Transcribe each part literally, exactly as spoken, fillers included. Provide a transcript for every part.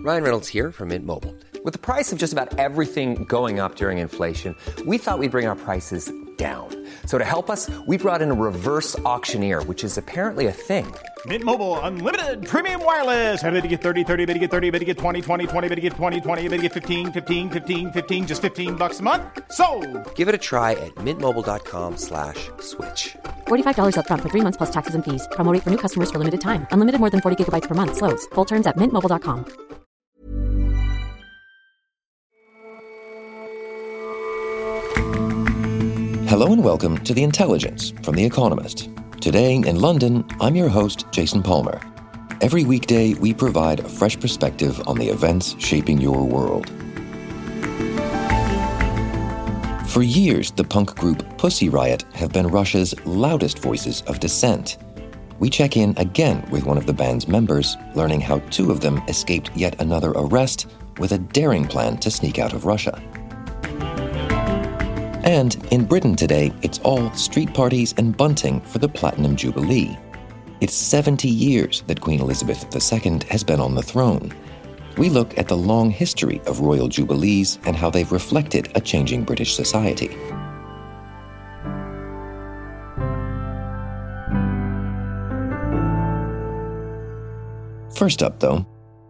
Ryan Reynolds here from Mint Mobile. With the price of just about everything going up during inflation, we thought we'd bring our prices down. So to help us, we brought in a reverse auctioneer, which is apparently a thing. Mint Mobile Unlimited Premium Wireless. How to get thirty, thirty, how to get thirty, how to get twenty, twenty, twenty, how to get twenty, twenty, how to get fifteen, fifteen, fifteen, fifteen, just fifteen bucks a month? Sold! Give it a try at mintmobile.com slash switch. forty-five dollars up front for three months plus taxes and fees. Promo rate for new customers for limited time. Unlimited more than forty gigabytes per month. Slows full terms at mint mobile dot com. Hello and welcome to The Intelligence from The Economist. Today in London, I'm your host, Jason Palmer. Every weekday, we provide a fresh perspective on the events shaping your world. For years, the punk group Pussy Riot have been Russia's loudest voices of dissent. We check in again with one of the band's members, learning how two of them escaped yet another arrest with a daring plan to sneak out of Russia. And in Britain today, it's all street parties and bunting for the Platinum Jubilee. It's seventy years that Queen Elizabeth the Second has been on the throne. We look at the long history of royal jubilees and how they've reflected a changing British society. First up, though,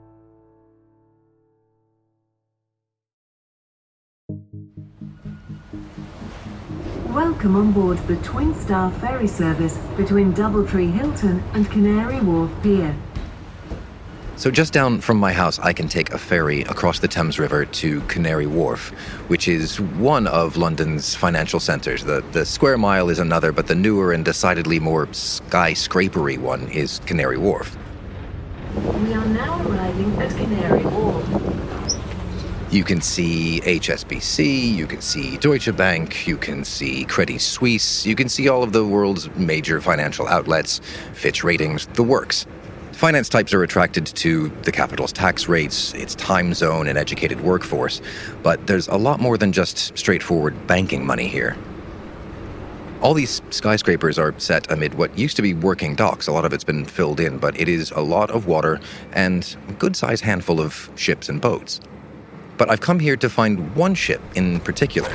welcome on board the Twin Star ferry service between Doubletree Hilton and Canary Wharf Pier. So just down from my house, I can take a ferry across the Thames River to Canary Wharf, which is one of London's financial centres. The, the Square Mile is another, but the newer and decidedly more skyscrapery one is Canary Wharf. We are now arriving at Canary Wharf. You can see H S B C, you can see Deutsche Bank, you can see Credit Suisse, you can see all of the world's major financial outlets, Fitch Ratings, the works. Finance types are attracted to the capital's tax rates, its time zone, and educated workforce, but there's a lot more than just straightforward banking money here. All these skyscrapers are set amid what used to be working docks. A lot of it's been filled in, but it is a lot of water and a good-sized handful of ships and boats. But I've come here to find one ship in particular.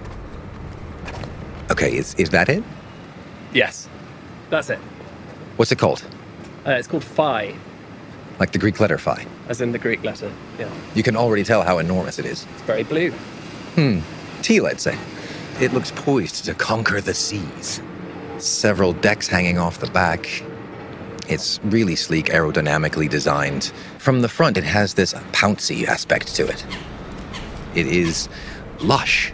Okay, is is that it? Yes, that's it. What's it called? Uh, it's called Phi. Like the Greek letter Phi? As in the Greek letter, yeah. You can already tell how enormous it is. It's very blue. Hmm, teal, I'd say. It looks poised to conquer the seas. Several decks hanging off the back. It's really sleek, aerodynamically designed. From the front, it has this pouncy aspect to it. It is lush.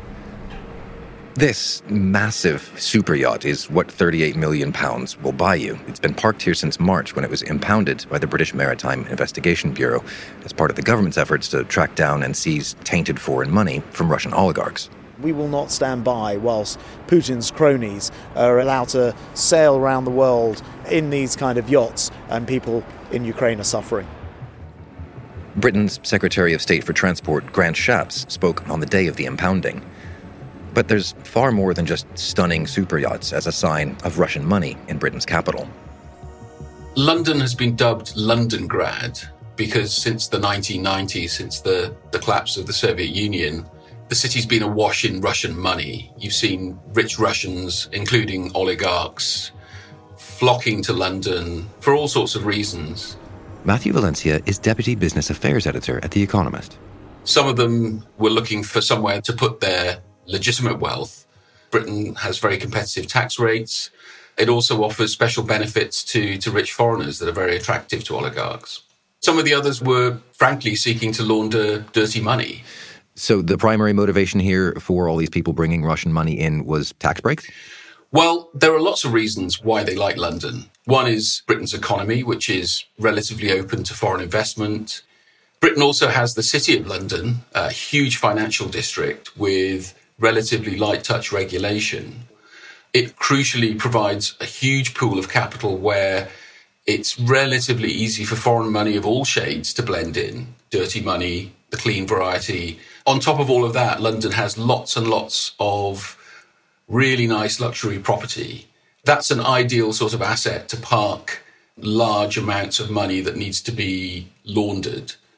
This massive super yacht is what thirty-eight million pounds will buy you. It's been parked here since March when it was impounded by the British Maritime Investigation Bureau as part of the government's efforts to track down and seize tainted foreign money from Russian oligarchs. We will not stand by whilst Putin's cronies are allowed to sail around the world in these kind of yachts and people in Ukraine are suffering. Britain's Secretary of State for Transport, Grant Shapps, spoke on the day of the impounding. But there's far more than just stunning super yachts as a sign of Russian money in Britain's capital. London has been dubbed Londongrad because since the nineteen nineties, since the, the collapse of the Soviet Union, the city's been awash in Russian money. You've seen rich Russians, including oligarchs, flocking to London for all sorts of reasons. Matthew Valencia is Deputy Business Affairs Editor at The Economist. Some of them were looking for somewhere to put their legitimate wealth. Britain has very competitive tax rates. It also offers special benefits to, to rich foreigners that are very attractive to oligarchs. Some of the others were, frankly, seeking to launder dirty money. So the primary motivation here for all these people bringing Russian money in was tax breaks? Well, there are lots of reasons why they like London. One is Britain's economy, which is relatively open to foreign investment. Britain also has the City of London, a huge financial district with relatively light touch regulation. It crucially provides a huge pool of capital where it's relatively easy for foreign money of all shades to blend in. Dirty money, the clean variety. On top of all of that, London has lots and lots of really nice luxury property. That's an ideal sort of asset to park large amounts of money that needs to be laundered.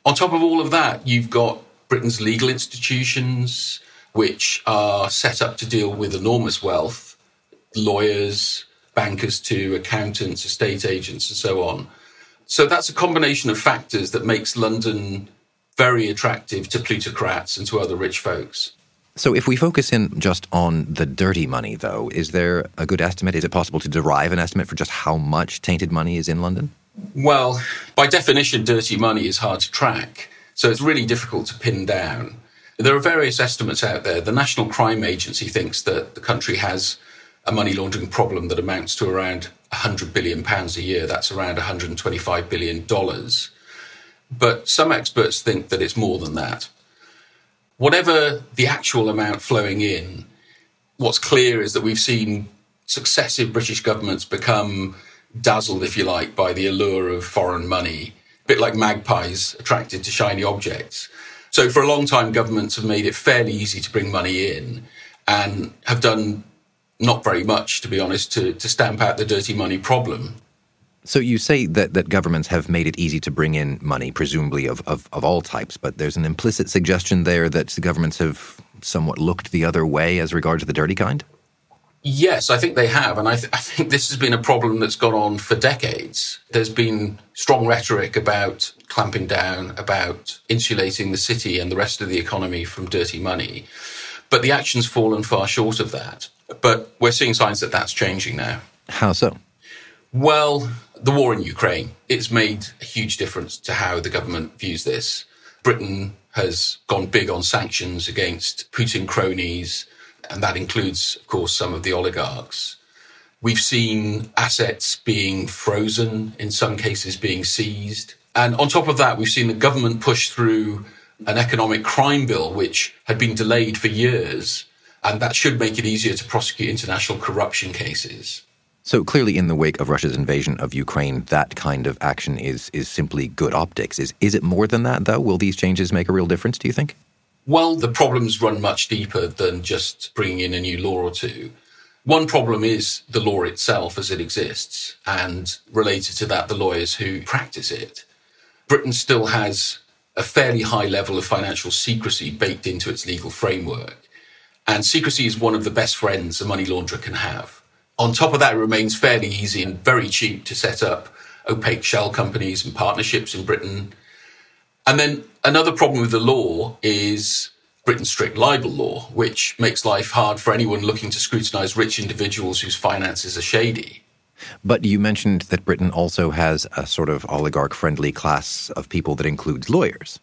On top of all of that, you've got Britain's legal institutions, which are set up to deal with enormous wealth, lawyers, bankers to accountants, estate agents, and so on. So that's a combination of factors that makes London very attractive to plutocrats and to other rich folks. So if we focus in just on the dirty money, though, is there a good estimate? Is it possible to derive an estimate for just how much tainted money is in London? Well, by definition, dirty money is hard to track, so it's really difficult to pin down. There are various estimates out there. The National Crime Agency thinks that the country has a money laundering problem that amounts to around one hundred billion pounds a year. That's around one hundred twenty-five billion dollars. But some experts think that it's more than that. Whatever the actual amount flowing in, what's clear is that we've seen successive British governments become dazzled, if you like, by the allure of foreign money, a bit like magpies attracted to shiny objects. So for a long time, governments have made it fairly easy to bring money in and have done not very much, to be honest, to, to stamp out the dirty money problem. So you say that, that governments have made it easy to bring in money, presumably of, of, of all types, but there's an implicit suggestion there that the governments have somewhat looked the other way as regards to the dirty kind? Yes, I think they have. And I, th- I think this has been a problem that's gone on for decades. There's been strong rhetoric about clamping down, about insulating the city and the rest of the economy from dirty money. But the action's fallen far short of that. But we're seeing signs that that's changing now. How so? Well, the war in Ukraine, it's made a huge difference to how the government views this. Britain has gone big on sanctions against Putin cronies, and that includes, of course, some of the oligarchs. We've seen assets being frozen, in some cases being seized. And on top of that, we've seen the government push through an economic crime bill, which had been delayed for years, and that should make it easier to prosecute international corruption cases. So clearly in the wake of Russia's invasion of Ukraine, that kind of action is is simply good optics. Is is it more than that, though? Will these changes make a real difference, do you think? Well, the problems run much deeper than just bringing in a new law or two. One problem is the law itself as it exists, and related to that, the lawyers who practice it. Britain still has a fairly high level of financial secrecy baked into its legal framework. And secrecy is one of the best friends a money launderer can have. On top of that, it remains fairly easy and very cheap to set up opaque shell companies and partnerships in Britain. And then another problem with the law is Britain's strict libel law, which makes life hard for anyone looking to scrutinise rich individuals whose finances are shady. But you mentioned that Britain also has a sort of oligarch-friendly class of people that includes lawyers.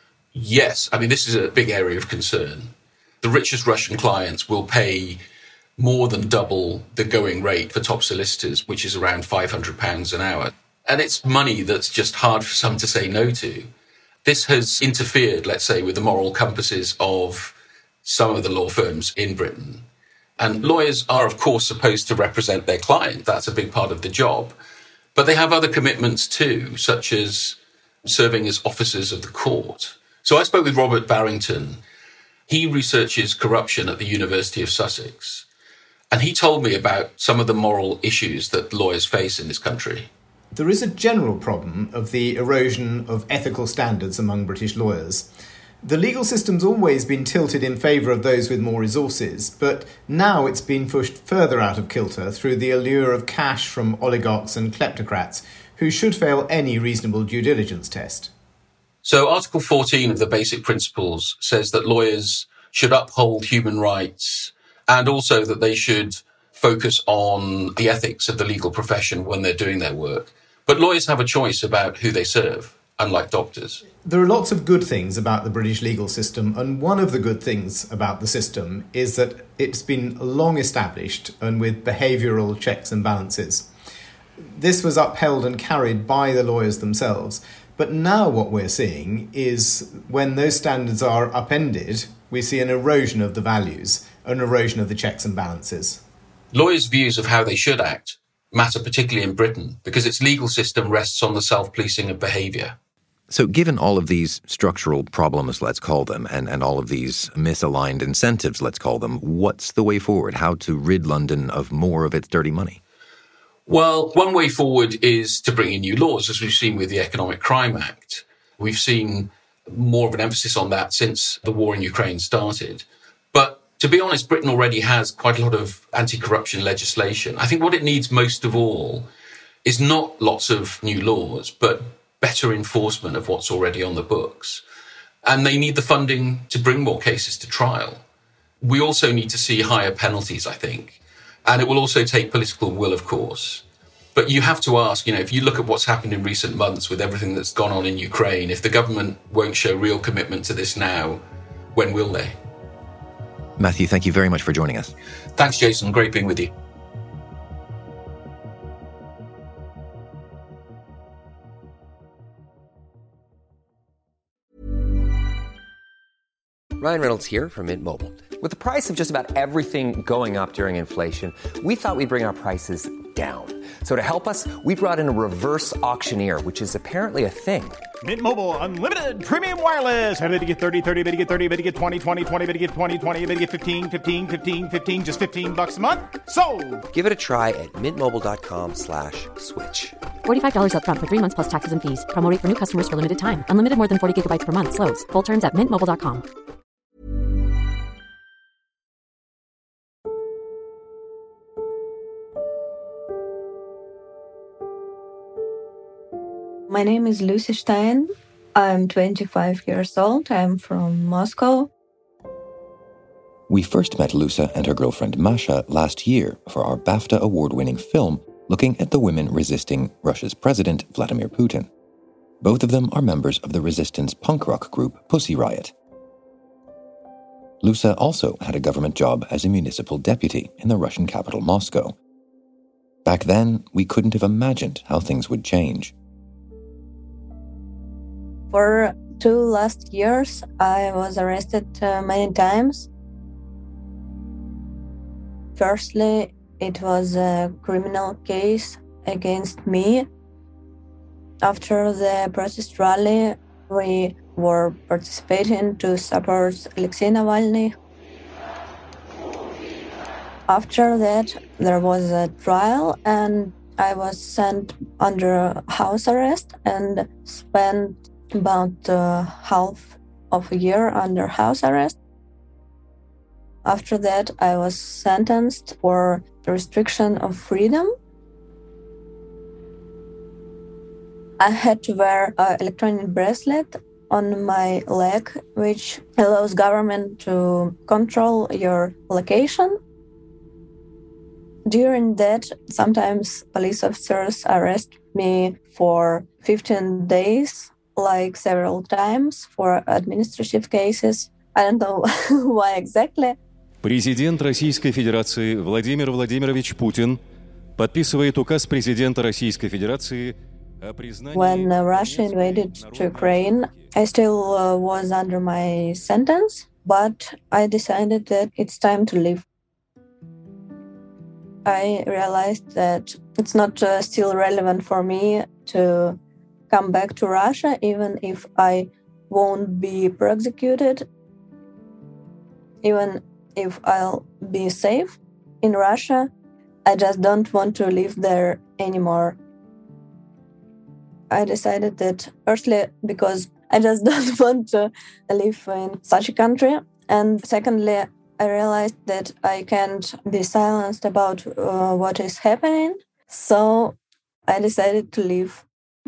Yes, I mean, this is a big area of concern. The richest Russian clients will pay more than double the going rate for top solicitors, which is around five hundred pounds an hour. And it's money that's just hard for some to say no to. This has interfered, let's say, with the moral compasses of some of the law firms in Britain. And lawyers are, of course, supposed to represent their client. That's a big part of the job. But they have other commitments too, such as serving as officers of the court. So I spoke with Robert Barrington. He researches corruption at the University of Sussex. And he told me about some of the moral issues that lawyers face in this country. There is a general problem of the erosion of ethical standards among British lawyers. The legal system's always been tilted in favour of those with more resources, but now it's been pushed further out of kilter through the allure of cash from oligarchs and kleptocrats, who should fail any reasonable due diligence test. So Article fourteen of the Basic Principles says that lawyers should uphold human rights and also that they should focus on the ethics of the legal profession when they're doing their work. But lawyers have a choice about who they serve, unlike doctors. There are lots of good things about the British legal system, and one of the good things about the system is that it's been long established and with behavioural checks and balances. This was upheld and carried by the lawyers themselves. But now what we're seeing is when those standards are upended, we see an erosion of the values, an erosion of the checks and balances. Lawyers' views of how they should act matter particularly in Britain because its legal system rests on the self-policing of behaviour. So given all of these structural problems, let's call them, and, and all of these misaligned incentives, let's call them, what's the way forward? How to rid London of more of its dirty money? Well, one way forward is to bring in new laws, as we've seen with the Economic Crime Act. We've seen more of an emphasis on that since the war in Ukraine started. But to be honest, Britain already has quite a lot of anti-corruption legislation. I think what it needs most of all is not lots of new laws, but better enforcement of what's already on the books. And they need the funding to bring more cases to trial. We also need to see higher penalties, I think. And it will also take political will, of course. But you have to ask, you know, if you look at what's happened in recent months with everything that's gone on in Ukraine, if the government won't show real commitment to this now, when will they? Matthew, thank you very much for joining us. Thanks, Jason. Great being with you. Ryan Reynolds here from Mint Mobile. With the price of just about everything going up during inflation, we thought we'd bring our prices down. So to help us, we brought in a reverse auctioneer, which is apparently a thing. Mint Mobile Unlimited Premium Wireless. How to get thirty, thirty, how to get thirty, how to get twenty, twenty, twenty, how to get twenty, twenty, how to get fifteen, fifteen, fifteen, fifteen, just fifteen bucks a month? Sold! Give it a try at mintmobile.com slash switch. forty-five dollars up front for three months plus taxes and fees. Promo rate for new customers for limited time. Unlimited more than forty gigabytes per month. Slows full terms at mint mobile dot com. My name is Lucy Stein. I'm twenty-five years old. I'm from Moscow. We first met Lusa and her girlfriend Masha last year for our BAFTA award-winning film looking at the women resisting Russia's president, Vladimir Putin. Both of them are members of the resistance punk rock group Pussy Riot. Lusa also had a government job as a municipal deputy in the Russian capital, Moscow. Back then, we couldn't have imagined how things would change. For two last years, I was arrested uh, many times. Firstly, it was a criminal case against me. After the protest rally, we were participating to support Alexei Navalny. After that, there was a trial and I was sent under house arrest and spent about uh, half of a year under house arrest. After that, I was sentenced for restriction of freedom. I had to wear an electronic bracelet on my leg, which allows government to control your location. During that, sometimes police officers arrest me for fifteen days, like several times for administrative cases. I don't know why exactly. Президент Российской Федерации Владимир Владимирович Путин подписывает указ президента Российской Федерации о признании... When uh, Russia invaded Ukraine, I still uh, was under my sentence, but I decided that it's time to leave. I realized that it's not uh, still relevant for me to come back to Russia, even if I won't be prosecuted, even if I'll be safe in Russia. I just don't want to live there anymore. I decided that firstly, because I just don't want to live in such a country. And secondly, I realized that I can't be silenced about uh, what is happening. So I decided to leave.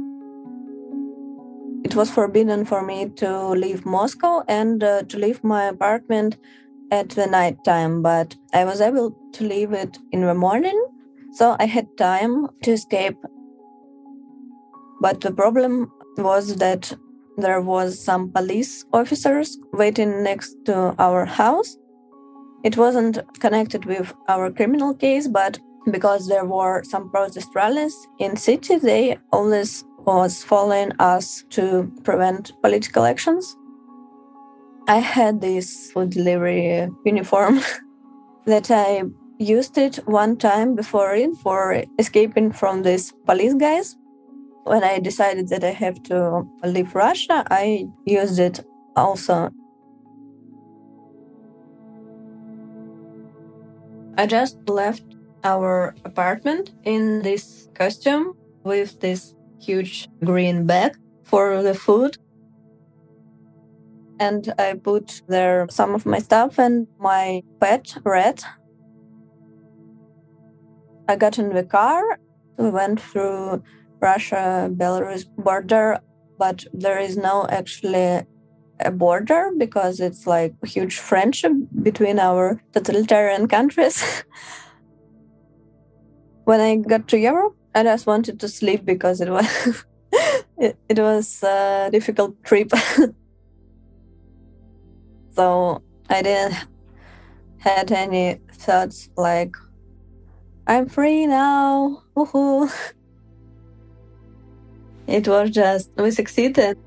It was forbidden for me to leave Moscow and uh, to leave my apartment at the night time, but I was able to leave it in the morning, so I had time to escape. But the problem was that there was some police officers waiting next to our house. It wasn't connected with our criminal case, but because there were some protest rallies in city, they always was following us to prevent political actions. I had this food delivery uniform that I used it one time before it for escaping from these police guys. When I decided that I have to leave Russia, I used it also. I just left our apartment in this costume with this huge green bag for the food. and I put there some of my stuff and my pet rat. I got in the car. We went through Russia-Belarus border, but there is no actually a border because it's like a huge friendship between our totalitarian countries. When I got to Europe, I just wanted to sleep because it was it, it was a difficult trip. So I didn't had any thoughts like, I'm free now. Woohoo. It was just, we succeeded.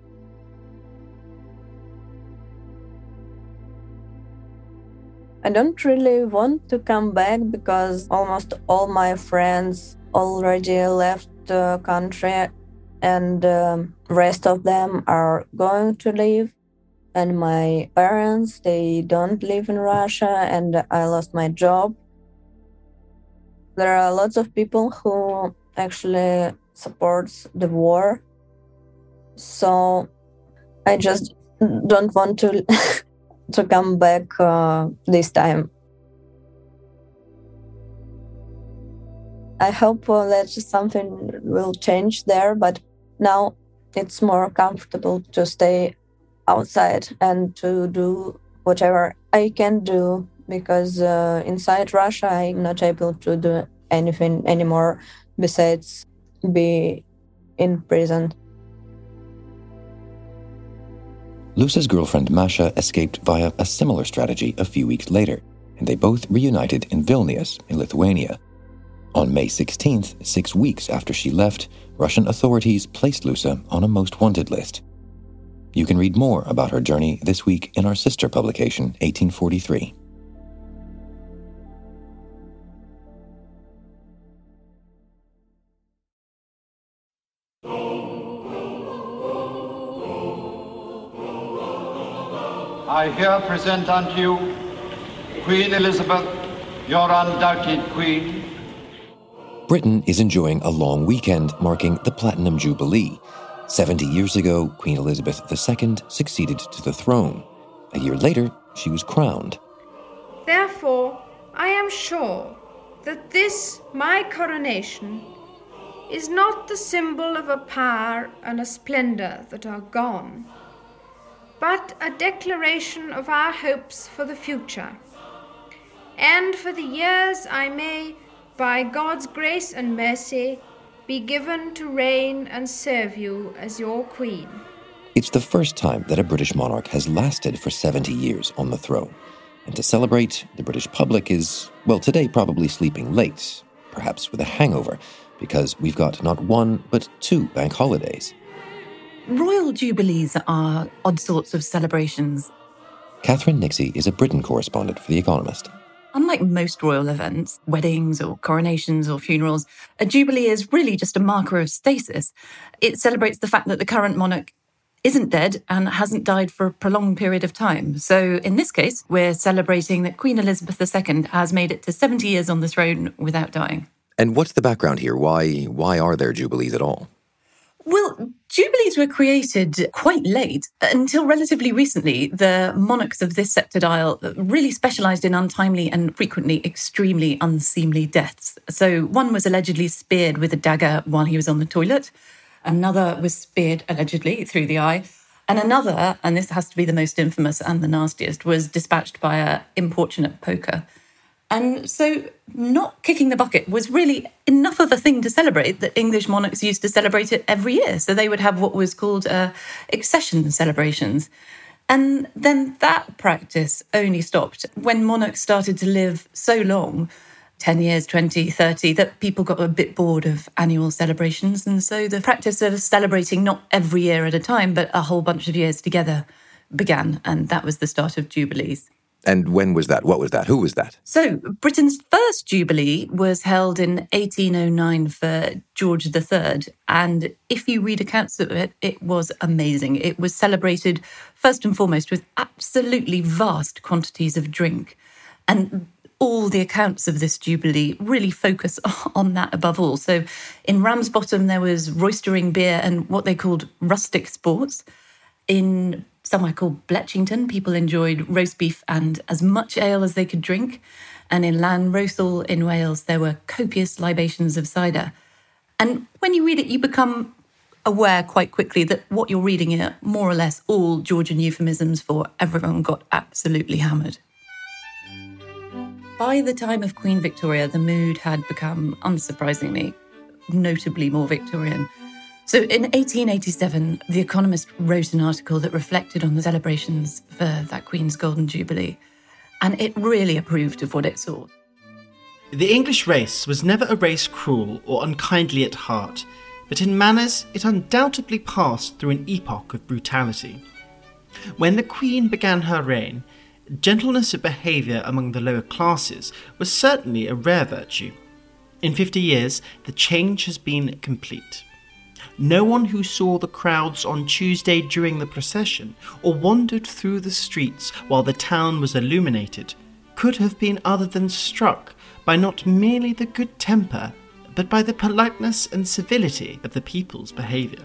I don't really want to come back because almost all my friends already left the country and the um, rest of them are going to leave. And my parents, they don't live in Russia and I lost my job. There are lots of people who actually supports the war. So I just don't want to to come back uh, this time. I hope uh, that something will change there, but now it's more comfortable to stay outside and to do whatever I can do because uh, inside Russia I'm not able to do anything anymore besides be in prison. Lusa's girlfriend Masha escaped via a similar strategy a few weeks later, and they both reunited in Vilnius, in Lithuania. On May sixteenth, six weeks after she left, Russian authorities placed Lusa on a most wanted list. You can read more about her journey this week in our sister publication, eighteen forty-three. I here present unto you Queen Elizabeth, your undoubted queen. Britain is enjoying a long weekend marking the Platinum Jubilee. Seventy years ago, Queen Elizabeth the Second succeeded to the throne. A year later, she was crowned. Therefore, I am sure that this, my coronation, is not the symbol of a power and a splendor that are gone, but a declaration of our hopes for the future, and for the years I may, by God's grace and mercy, be given to reign and serve you as your queen. It's the first time that a British monarch has lasted for seventy years on the throne. And to celebrate, the British public is, well, today probably sleeping late, perhaps with a hangover, because we've got not one, but two bank holidays. Royal Jubilees are odd sorts of celebrations. Catherine Nixie is a Britain correspondent for The Economist. Unlike most royal events, weddings or coronations or funerals, a jubilee is really just a marker of stasis. It celebrates the fact that the current monarch isn't dead and hasn't died for a prolonged period of time. So in this case, we're celebrating that Queen Elizabeth the Second has made it to seventy years on the throne without dying. And what's the background here? Why, why are there jubilees at all? Well, jubilees were created quite late. Until relatively recently, the monarchs of this septile really specialised in untimely and frequently extremely unseemly deaths. So one was allegedly speared with a dagger while he was on the toilet. Another was speared allegedly through the eye. And another, and this has to be the most infamous and the nastiest, was dispatched by an importunate poker. And so not kicking the bucket was really enough of a thing to celebrate that English monarchs used to celebrate it every year. So they would have what was called uh, accession celebrations. And then that practice only stopped when monarchs started to live so long, ten years, twenty, thirty, that people got a bit bored of annual celebrations. And so the practice of celebrating not every year at a time, but a whole bunch of years together began. And that was the start of jubilees. And when was that? What was that? Who was that? So Britain's first Jubilee was held in eighteen oh nine for George the Third. And if you read accounts of it, it was amazing. It was celebrated first and foremost with absolutely vast quantities of drink. And all the accounts of this Jubilee really focus on that above all. So in Ramsbottom, there was roistering beer and what they called rustic sports. In somewhere called Bletchington, people enjoyed roast beef and as much ale as they could drink. And in Llanrowthal in Wales, there were copious libations of cider. And when you read it, you become aware quite quickly that what you're reading are more or less all Georgian euphemisms for everyone got absolutely hammered. By the time of Queen Victoria, the mood had become, unsurprisingly, notably more Victorian. So in eighteen eighty-seven, The Economist wrote an article that reflected on the celebrations for that Queen's Golden Jubilee, and it really approved of what it saw. The English race was never a race cruel or unkindly at heart, but in manners it undoubtedly passed through an epoch of brutality. When the Queen began her reign, gentleness of behaviour among the lower classes was certainly a rare virtue. In fifty years, the change has been complete. No one who saw the crowds on Tuesday during the procession or wandered through the streets while the town was illuminated could have been other than struck by not merely the good temper, but by the politeness and civility of the people's behaviour.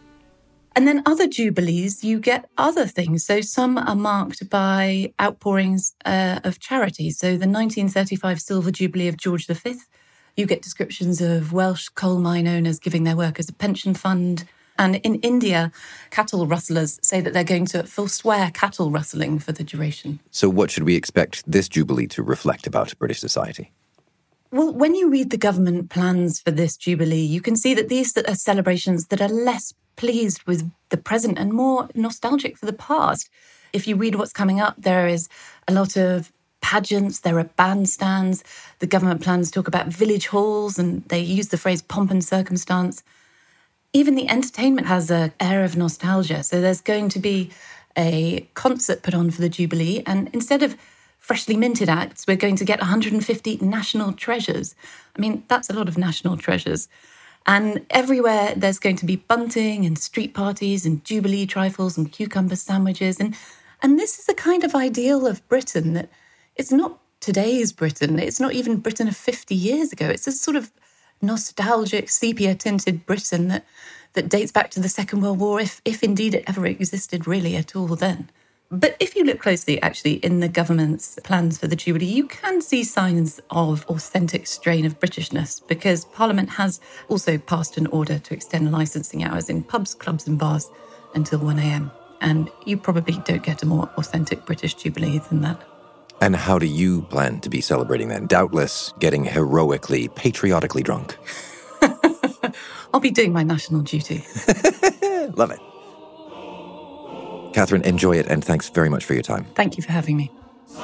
And then other jubilees, you get other things. So some are marked by outpourings uh, of charity. So the nineteen thirty-five Silver Jubilee of George the Fifth, you get descriptions of Welsh coal mine owners giving their workers a pension fund. And in India, cattle rustlers say that they're going to forswear cattle rustling for the duration. So what should we expect this Jubilee to reflect about British society? Well, when you read the government plans for this Jubilee, you can see that these are celebrations that are less pleased with the present and more nostalgic for the past. If you read what's coming up, there is a lot of pageants, there are bandstands. The government plans talk about village halls and they use the phrase pomp and circumstance. Even the entertainment has an air of nostalgia. So there's going to be a concert put on for the Jubilee, and instead of freshly minted acts, we're going to get one hundred fifty national treasures. I mean, that's a lot of national treasures. And everywhere there's going to be bunting and street parties and Jubilee trifles and cucumber sandwiches. And, and this is a kind of ideal of Britain that it's not today's Britain. It's not even Britain of fifty years ago. It's a sort of nostalgic, sepia-tinted Britain that, that dates back to the Second World War, if, if indeed it ever existed really at all then. But if you look closely, actually, in the government's plans for the Jubilee, you can see signs of authentic strain of Britishness, because Parliament has also passed an order to extend licensing hours in pubs, clubs and bars until one a.m. And you probably don't get a more authentic British Jubilee than that. And how do you plan to be celebrating then? Doubtless getting heroically, patriotically drunk. I'll be doing my national duty. Love it. Catherine, enjoy it, and thanks very much for your time. Thank you for having me.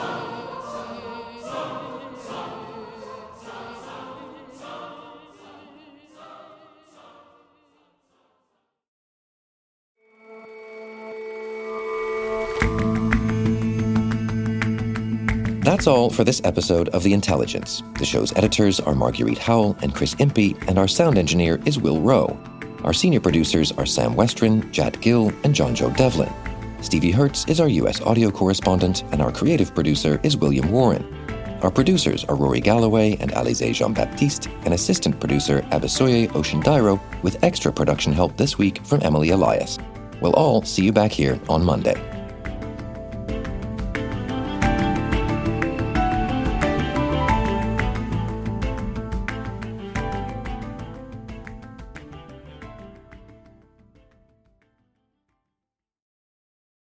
That's all for this episode of The Intelligence. The show's editors are Marguerite Howell and Chris Impey, and our sound engineer is Will Rowe. Our senior producers are Sam Westron, Jad Gill, and John Joe Devlin. Stevie Hertz is our U S audio correspondent, and our creative producer is William Warren. Our producers are Rory Galloway and Alizé Jean-Baptiste, and assistant producer Abisoye Oshindairo, with extra production help this week from Emily Elias. We'll all see you back here on Monday.